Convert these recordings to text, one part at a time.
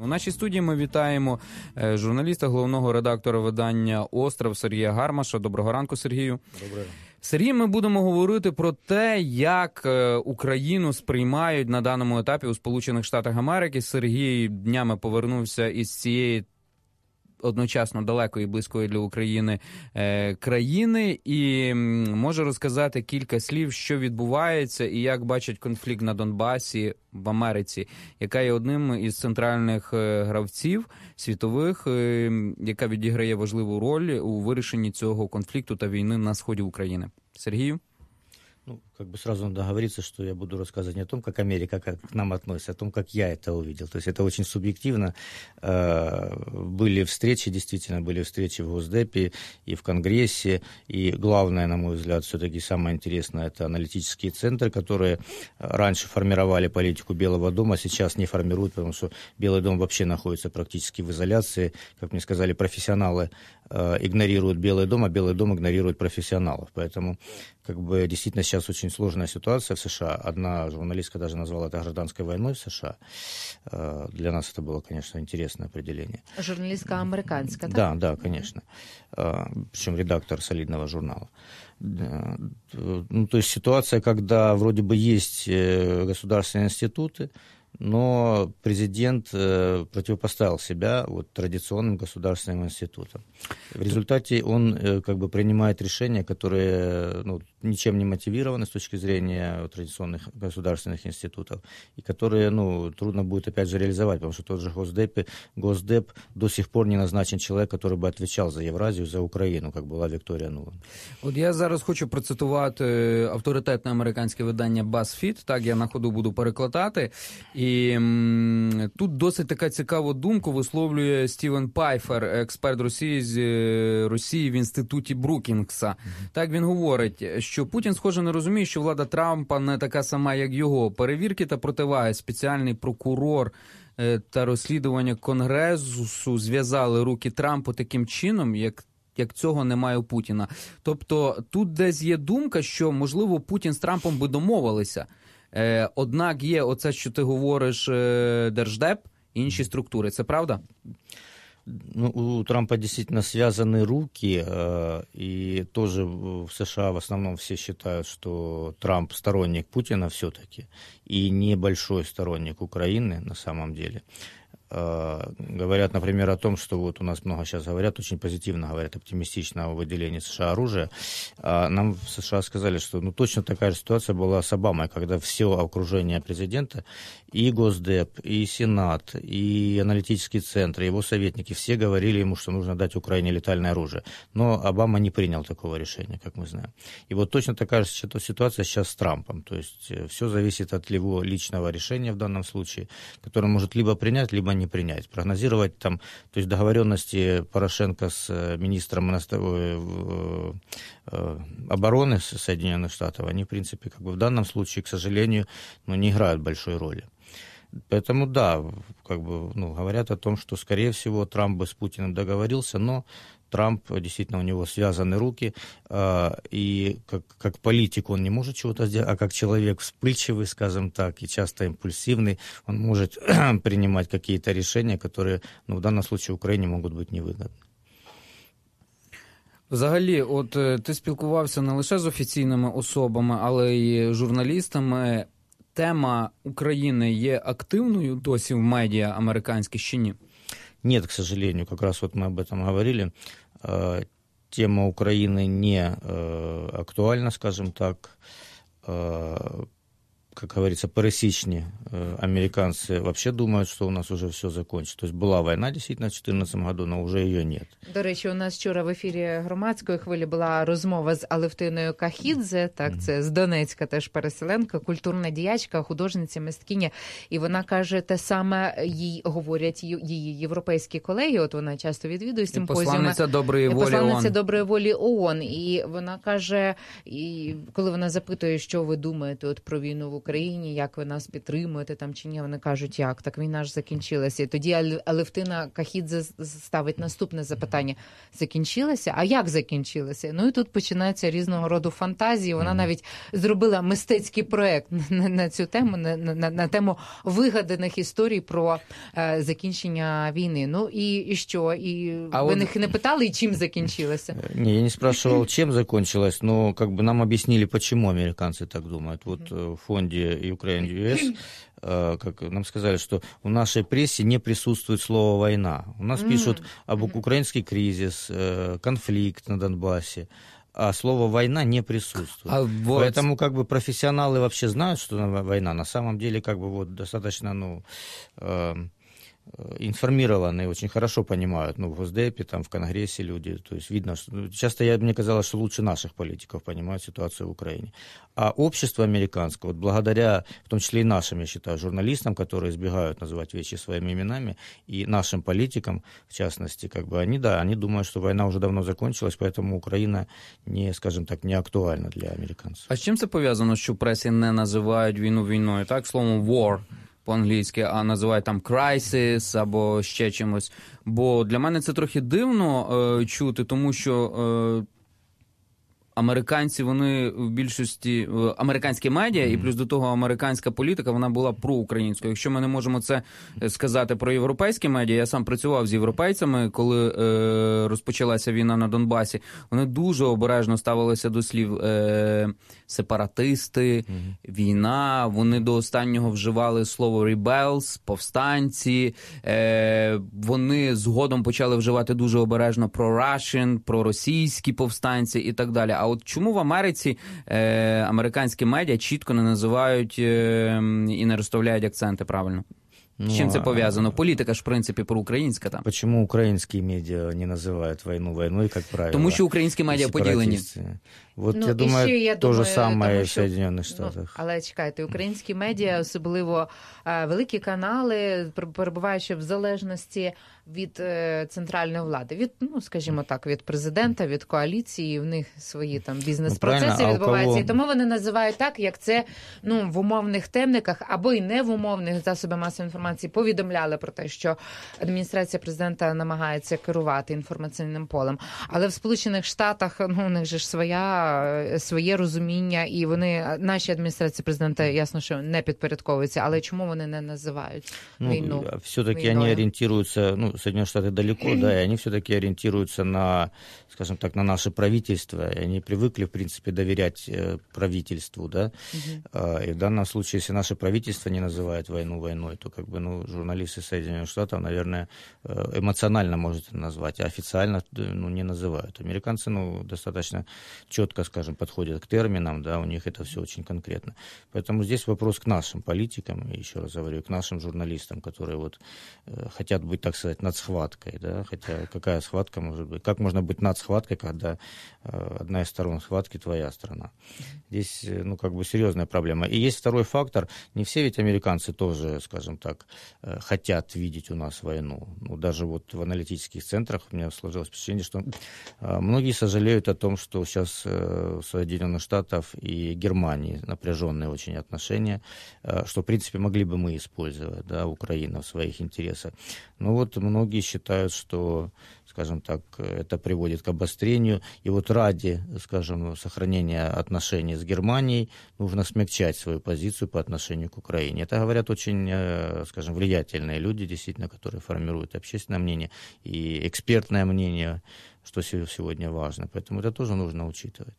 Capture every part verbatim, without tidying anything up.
У нашій студії ми вітаємо журналіста, головного редактора видання «Остров» Сергія Гармаша. Доброго ранку, Сергію. Доброго. Сергій, ми будемо говорити про те, як Україну сприймають на даному етапі у Сполучених Штатах Америки. Сергій днями повернувся із цієї одночасно далекої і близької для України е, країни і може розказати кілька слів, що відбувається і як бачить конфлікт на Донбасі в Америці, яка є одним із центральних е, гравців світових, е, яка відіграє важливу роль у вирішенні цього конфлікту та війни на сході України. Сергію? Ну, как бы сразу надо договориться, что я буду рассказывать не о том, как Америка как к нам относится, а о том, как я это увидел. То есть это очень субъективно. Были встречи, действительно, были встречи в Госдепе и в Конгрессе. И главное, на мой взгляд, все-таки самое интересное, это аналитические центры, которые раньше формировали политику Белого дома, а сейчас не формируют, потому что Белый дом вообще находится практически в изоляции. Как мне сказали, профессионалы игнорируют Белый дом, а Белый дом игнорирует профессионалов. Поэтому как бы действительно сейчас очень сложная ситуация в США. Одна журналистка даже назвала это гражданской войной в США. Для нас это было, конечно, интересное определение. Журналистка американская, да? Да, да, конечно. Причем редактор солидного журнала. Ну, то есть ситуация, когда вроде бы есть государственные институты, но президент э, противопоставил себя вот, традиционным государственным институтам. В результате он э, как бы принимает решения, которые ну, ничем не мотивированы с точки зрения вот, традиционных государственных институтов, и которые ну, трудно будет опять же реализовать, потому что тот же Госдеп, Госдеп до сих пор не назначен человек, который бы отвечал за Євразію, за Україну, як була Вікторія Нуланд. От я зараз хочу процитувати авторитетне американське видання BuzzFeed, так я на ходу буду перекладати. І м, тут досить така цікаву думку висловлює Стівен Пайфер, експерт Росії з Росії в інституті Брукінгса. Mm-hmm. Так він говорить, що Путін, схоже, не розуміє, що влада Трампа не така сама, як його. Перевірки та противаги, спеціальний прокурор е, та розслідування Конгресу зв'язали руки Трампу таким чином, як як цього немає у Путіна. Тобто тут десь є думка, що, можливо, Путін з Трампом би домовилися. Е, однак є оце, що ти говориш, е, Держдеп, інші структури. Це правда? Ну, у Трампа действительно связаны руки, э, и тоже в США в основном все считают, что Трамп сторонник Путина все-таки, и небольшой сторонник Украины на самом деле. Uh, говорят, например, о том, что вот у нас много сейчас говорят, очень позитивно говорят, оптимистично о выделении США оружия. Uh, нам в США сказали, что ну, точно такая же ситуация была с Обамой, когда все окружение президента, и Госдеп, и Сенат, и аналитический центр, и его советники, все говорили ему, что нужно дать Украине летальное оружие. Но Обама не принял такого решения, как мы знаем. И вот точно такая же ситуация сейчас с Трампом. То есть все зависит от его личного решения в данном случае, которое он может либо принять, либо не принять. Прогнозировать там, то есть договоренности Порошенко с министром обороны Соединенных Штатов, они, в принципе, как бы в данном случае, к сожалению, ну, не играют большой роли. Поэтому, да, как бы, ну, говорят о том, что, скорее всего, Трамп бы с Путиным договорился, но Трамп, действительно, у него связаны руки, и как, как политик он не может чего-то сделать, а как человек вспыльчивый, скажем так, и часто импульсивный, он может принимать какие-то решения, которые, ну, в данном случае Украине могут быть невыгодны. Взагалі, от ти спілкувався не лише з офіційними особами, але й журналістами. Тема України є активною досі в медіа американських чи ні? Нет, к сожалению, как раз вот мы об этом говорили. Тема Украины не актуальна, скажем так. Как говорится, пересечные американцы вообще думают, что у нас уже все закончится. То есть была война, действительно, в дві тисячі чотирнадцятому году, но уже ее нет. До речі, у нас вчора в ефірі громадської хвилі була розмова з Алевтиною Кахідзе, так, mm-hmm. це з Донецька теж переселенка, культурна діячка, художниця, мисткиня, і вона каже, те саме їй говорять її європейські колеги, от вона часто відвідує симпозіуми. Посланниця доброї волі ООН. Посланниця доброї волі ООН, і вона каже, і коли вона запитує, що ви думаєте от про війну в Україні, Україні, як ви нас підтримуєте там чи ні. Вони кажуть, як, так війна ж закінчилася. І тоді Алевтина Кахідзе ставить наступне запитання. Закінчилася? А як закінчилася? Ну і тут починаються різного роду фантазії. Вона навіть зробила мистецький проект на, на цю тему, на, на, на тему вигаданих історій про е, закінчення війни. Ну і, і що? І а ви от... них не питали, і чим закінчилося? Не, я не спрашивал, чем закончилось, но как бы нам объяснили, почему американцы так думают. Вот в фонде Ukraine ю эс как нам сказали, что в нашей прессе не присутствует слово «война». У нас mm-hmm. пишут об украинский кризис, конфликт на Донбассе, а слово «война» не присутствует. А вот... Поэтому как бы профессионалы вообще знают, что война. На самом деле как бы вот достаточно, ну... информированные, очень хорошо понимают, ну, в Госдепе, там, в Конгрессе люди, то есть видно, что часто я, мне казалось, что лучше наших политиков понимают ситуацию в Украине. А общество американское, вот благодаря, в том числе и нашим, я считаю, журналистам, которые избегают называть вещи своими именами, и нашим политикам, в частности, как бы они, да, они думают, что война уже давно закончилась, поэтому Украина не, скажем так, не актуальна для американців. А з чим це пов'язано, що в пресі не називають війну війною, так, словом war по-англійськи, а називають там crisis або ще чимось. Бо для мене це трохи дивно е, чути, тому що е, американці, вони в більшості, американські медіа, і плюс до того американська політика, вона була проукраїнською. Якщо ми не можемо це сказати про європейські медіа, я сам працював з європейцями, коли е, розпочалася війна на Донбасі, вони дуже обережно ставилися до слів е, сепаратисти, mm-hmm. війна, вони до останнього вживали слово rebels, повстанці, е, вони згодом почали вживати дуже обережно про Russian, про російські повстанці і так далі. А от чому в Америці е, американські медіа чітко не називають е, і не розставляють акценти правильно? Ну, з чим це пов'язано? Політика ж, в принципі, проукраїнська там. Почему украинские медиа не называют войну войной, как правило? Тому що українські медіа поділені. Вот, ну, я думаю, я то думаю, же самое що, в Соединенных Штатах. Ну, але чекайте, українські медіа, особливо е, великі канали, перебуваючи в залежності від е, центральної влади, від, ну, скажімо так, від президента, від коаліції, в них свої там бізнес-процеси ну, відбуваються. Кого... І тому вони називають так, як це, ну, в умовних темниках або й не в умовних засобах масової інформації повідомляли про те, що адміністрація президента намагається керувати інформаційним полем. Але в Сполучених Штатах, ну, у них же ж своя своє розуміння, і вони, наші адміністрації президента, ясно, що не підпорядковуються, але чому вони не називають ну, війну? Все-таки війною? Они ориентируются, ну, Соединенные Штаты далеко, да, и они все-таки ориентируются на, скажем так, на наше правительство, и они привыкли, в принципе, доверять правительству, да, угу. И в данном случае, если наше правительство не называет войну войной, то, как бы, ну, журналисты Соединенных Штатов, наверное, эмоционально, может, назвать, а официально, ну, не называют. Американцы, ну, достаточно четко, скажем, подходят к терминам, да, у них это все очень конкретно. Поэтому здесь вопрос к нашим политикам, еще раз говорю, к нашим журналистам, которые вот э, хотят быть, так сказать, над схваткой, да, хотя какая схватка может быть, как можно быть над схваткой, когда э, одна из сторон схватки твоя страна. Здесь, э, ну, как бы серьезная проблема. И есть второй фактор, не все ведь американцы тоже, скажем так, э, хотят видеть у нас войну. Ну, даже вот в аналитических центрах у меня сложилось впечатление, что э, многие сожалеют о том, что сейчас э, Соединенных Штатов и Германии напряженные очень отношения, э, что, в принципе, могли бы мы использовать, да, Украина в своих интересах. Но вот многие считают, что, скажем так, это приводит к обострению. И вот ради, скажем, сохранения отношений с Германией нужно смягчать свою позицию по отношению к Украине. Это говорят очень, скажем, влиятельные люди, действительно, которые формируют общественное мнение и экспертное мнение, что сегодня важно. Поэтому это тоже нужно учитывать.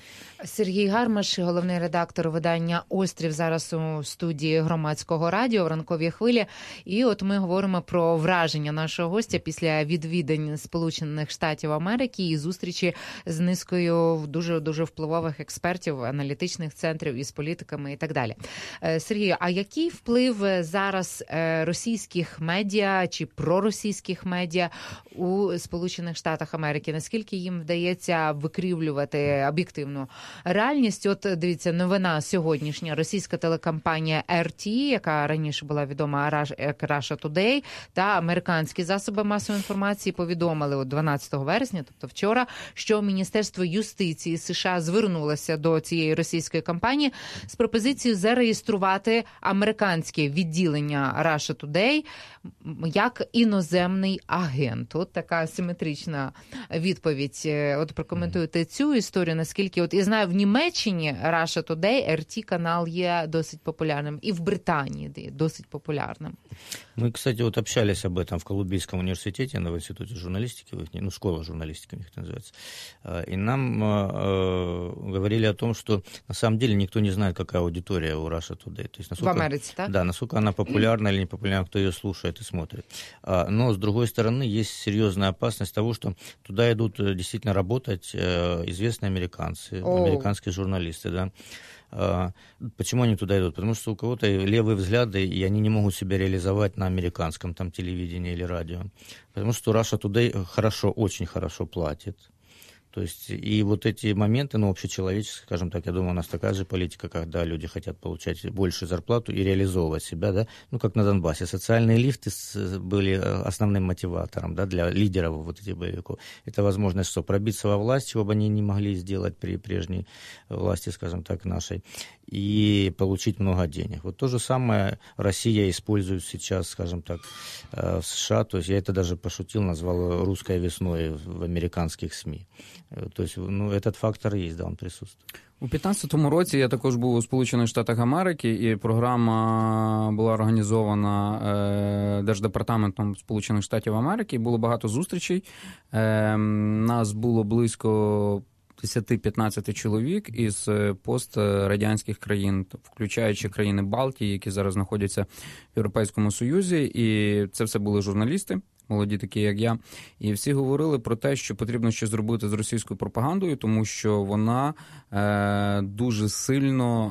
Сергій Гармаш, головний редактор видання «Острів», зараз у студії Громадського радіо в ранковій хвилі. І от ми говоримо про враження нашого гостя після відвідань Сполучених Штатів Америки і зустрічі з низкою дуже-дуже впливових експертів, аналітичних центрів із політиками і так далі. Сергію, а який вплив зараз російських медіа чи проросійських медіа у Сполучених Штатах Америки? Наскільки їм вдається викривлювати об'єктивну альтернативну реальність. От, дивіться, новина сьогоднішня. Російська телекомпанія ар ті, яка раніше була відома як Russia Today, та американські засоби масової інформації повідомили от дванадцятого вересня, тобто вчора, що Міністерство юстиції США звернулося до цієї російської компанії з пропозицією зареєструвати американське відділення Russia Today як іноземний агент. От така асиметрична відповідь. От прокоментуйте цю історію, наскільки, от я знаю, в Німеччині Russia Today, ар ті канал є досить популярним, і в Британії є досить популярним. Мы, кстати, вот общались об этом в Колумбийском университете, в институте журналистики, ну, школа журналистики у них это называется, и нам э, говорили о том, что на самом деле никто не знает, какая аудитория у Russia Today. То есть, насколько, в Америке, так? Да, насколько она популярна или не популярна, кто ее слушает и смотрит. Но, с другой стороны, есть серьезная опасность того, что туда идут действительно работать известные американцы, О. американские журналисты, да. Почему они туда идут? Потому что у кого-то левые взгляды, и они не могут себя реализовать на американском там телевидении или радио. Потому что Russia Today хорошо, очень хорошо платит. То есть, и вот эти моменты, ну, общечеловеческие, скажем так, я думаю, у нас такая же политика, когда люди хотят получать большую зарплату и реализовывать себя, да, ну, как на Донбассе. Социальные лифты были основным мотиватором, да, для лидеров вот этих боевиков. Это возможность, что пробиться во власть, чего бы они не могли сделать при прежней власти, скажем так, нашей, и получить много денег. Вот то же самое Россия использует сейчас, скажем так, в США, то есть я это даже пошутил, назвал русской весной в американских СМИ. То есть, ну, этот фактор есть, да, он присутствует. У п'ятнадцятому році я також був у Сполучених Штатах Америки, і програма була організована е, Держдепартаментом Сполучених Штатів Америки. Було багато зустрічей. Е, нас було близько десять-п'ятнадцять чоловік із пострадянських країн, включаючи країни Балтії, які зараз знаходяться в Європейському Союзі. І це все були журналісти, молоді такі, як я. І всі говорили про те, що потрібно щось зробити з російською пропагандою, тому що вона е, дуже сильно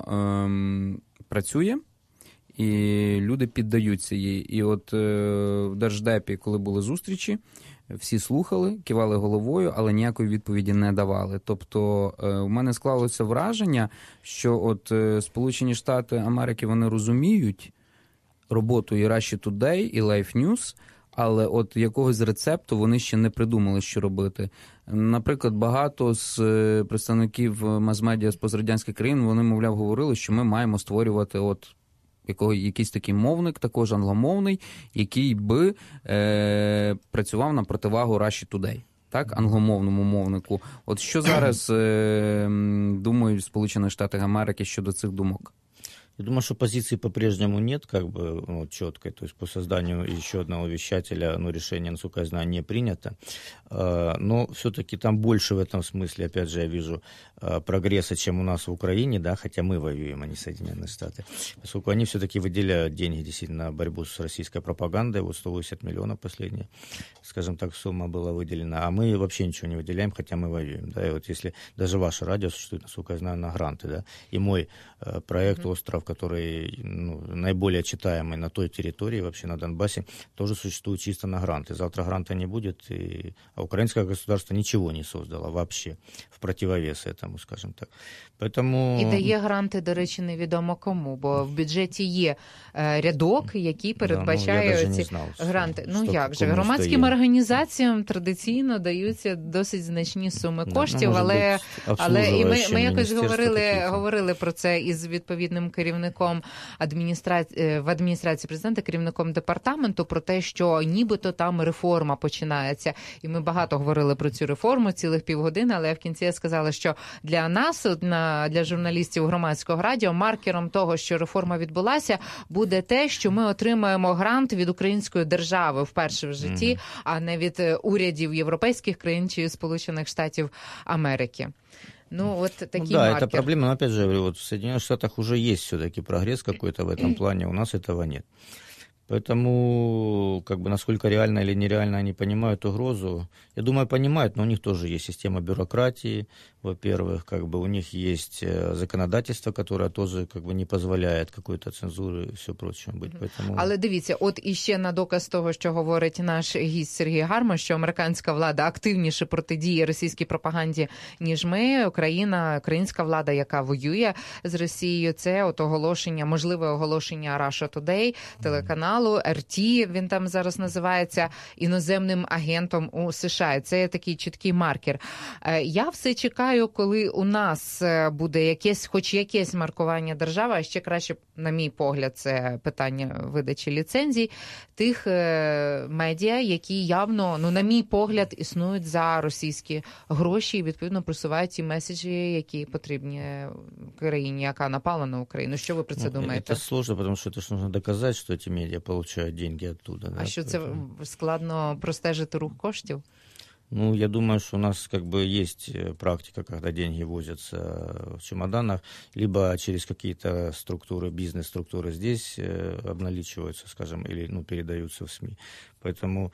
е, працює, і люди піддаються їй. І от е, в Держдепі, коли були зустрічі, всі слухали, кивали головою, але ніякої відповіді не давали. Тобто у мене склалося враження, що от Сполучені Штати Америки, вони розуміють роботу і Russia Today, і Life News, але от якогось рецепту вони ще не придумали, що робити. Наприклад, багато з представників мас-медіа з пострадянських країн, вони, мовляв, говорили, що ми маємо створювати от якийсь такий мовник, також англомовний, який би е, працював на противагу Russia Today, так, англомовному мовнику. От що зараз е, думають Сполучені Штати Америки щодо цих думок? Я думаю, что позиции по-прежнему нет, как бы, ну, четкой, то есть по созданию еще одного вещателя, ну, решение, насколько я знаю, не принято, но все-таки там больше в этом смысле, опять же, я вижу прогресса, чем у нас в Украине, да, хотя мы воюем, а не Соединенные Штаты, поскольку они все-таки выделяют деньги действительно на борьбу с российской пропагандой, вот сто восемьдесят миллионов последняя, скажем так, сумма была выделена, а мы вообще ничего не выделяем, хотя мы воюем, да, и вот если даже ваше радио существует, насколько я знаю, на гранты, да, и мой проект «Остров», который, ну, наиболее читаемый на той территории, вообще на Донбассе, тоже существует чисто на гранты. Завтра гранта не будет, и... а украинское государство ничего не создало вообще в противовес этому, скажем так. Поэтому... І дає гранти, до речі, невідомо кому, бо в бюджеті є рядок, який передбачає да, ну, ці знав, гранти. Що, ну як же, громадським стоїть. Організаціям традиційно даються досить значні суми коштів, да, але, але і ми, ми якось говорили, говорили про це із відповідним керівником адміністрації, в адміністрації президента, керівником департаменту, про те, що нібито там реформа починається. І ми багато говорили про цю реформу, цілих півгодини, але в кінці я сказала, що для нас, для журналістів Громадського радіо, маркером того, що реформа відбулася, буде те, що ми отримаємо грант від української держави вперше в житті, mm-hmm. а не від урядів європейських країн чи Сполучених Штатів Америки. Ну, вот такие ну, да, маркеры. Это проблема, но опять же, вот в Соединенных Штатах уже есть все-таки прогресс какой-то в этом плане, у нас этого нет. Поэтому, как бы, насколько реально или нереально они понимают угрозу, я думаю, понимают, но у них тоже есть система бюрократии, во-первых, как бы у них есть законодательство, которое тоже, как бы, не позволяет какой-то цензуры и все прочее быть. Поэтому... Але дивіться, от іще на доказ того, що говорить наш гість Сергій Гармаш, що американська влада активніше протидіє російській пропаганді, ніж ми, Україна, українська влада, яка воює з Росією, це от оголошення, можливе оголошення Russia Today, телеканалу, ар ті, він там зараз називається, іноземним агентом у США. Це такий чіткий маркер. Я все чекаю, коли у нас буде якесь, хоч якесь маркування держави, а ще краще, на мій погляд, це питання видачі ліцензій, тих медіа, які явно, ну, на мій погляд, існують за російські гроші і, відповідно, просувають ті меседжі, які потрібні країні, яка напала на Україну. Що ви про це ну, думаєте? Это сложно, потому что это ж нужно доказать, что эти медиа получают деньги оттуда. А да? що це складно простежити рух коштів? Ну, я думаю, что у нас, как бы, есть практика, когда деньги возятся в чемоданах, либо через какие-то структуры, бизнес-структуры здесь обналичиваются, скажем, или, ну, передаются в СМИ. Поэтому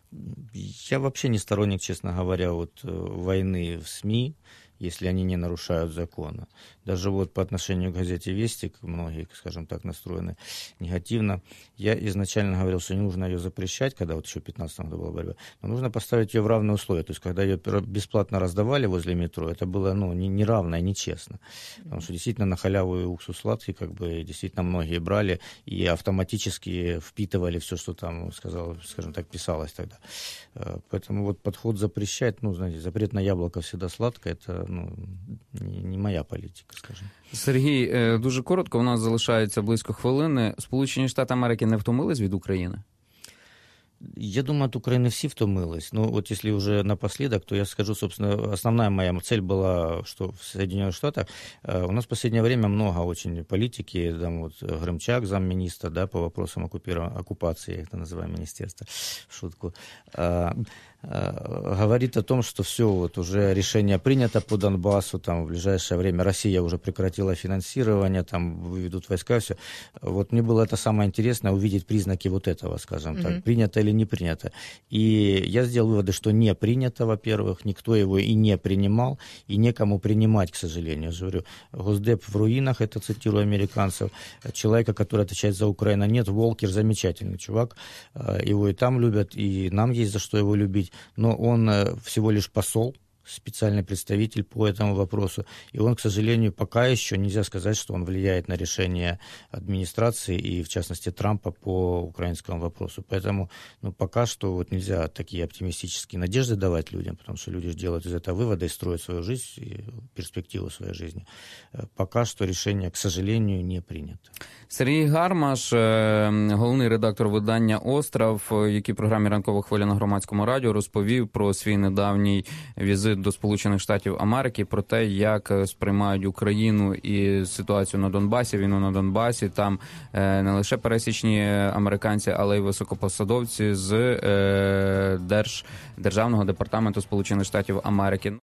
я вообще не сторонник, честно говоря, вот войны в СМИ, если они не нарушают закона. Даже вот по отношению к газете «Вестик», многие, скажем так, настроены негативно. Я изначально говорил, что не нужно ее запрещать, когда вот еще в пятнадцатом году была борьба, но нужно поставить ее в равные условия. То есть, когда ее бесплатно раздавали возле метро, это было, ну, неравно и нечестно. Потому что действительно на халяву и уксус сладкий, как бы, действительно многие брали и автоматически впитывали все, что там, сказал, скажем так, писалось тогда. Поэтому вот подход запрещать, ну, знаете, запрет на яблоко всегда сладко, это, ну, не, не моя політика, скажімо. Сергій, дуже коротко, у нас залишається близько хвилини. Сполучені Штати Америки не втомились від України? Я думаю, от Украины все втомились. Ну, вот если уже напоследок, то я скажу, собственно, основная моя цель была, что в Соединенных Штатах у нас в последнее время много очень политики, там вот Гремчак, замминистра, да, по вопросам оккупации, я это называю министерство, в шутку, говорит о том, что все, вот уже решение принято по Донбассу, там в ближайшее время Россия уже прекратила финансирование, там выведут войска, все. Вот мне было это самое интересное, увидеть признаки вот этого, скажем mm-hmm. так, принято или не принято. И я сделал выводы, что не принято, во-первых, никто его и не принимал, и некому принимать, к сожалению. Я же говорю, Госдеп в руинах, это цитирую американцев, человека, который отвечает за Украину, нет, Волкер замечательный чувак, его и там любят, и нам есть за что его любить, но он всего лишь посол, специальный представитель по этому вопросу. И он, к сожалению, пока еще нельзя сказать, что он влияет на решение администрации и, в частности, Трампа по украинскому вопросу. Поэтому, ну, пока что вот нельзя такие оптимистические надежды давать людям, потому что люди делают из этого выводы и строят свою жизнь, и перспективу своей жизни. Пока что решение, к сожалению, не принято. Сергій Гармаш, головний редактор видання «Остров», який в програмі «Ранкова хвиля» на Громадському радіо розповів про свій недавній візит до Сполучених Штатів Америки, про те, як сприймають Україну і ситуацію на Донбасі, війну на Донбасі. Там не лише пересічні американці, але й високопосадовці з Держ... Державного департаменту Сполучених Штатів Америки.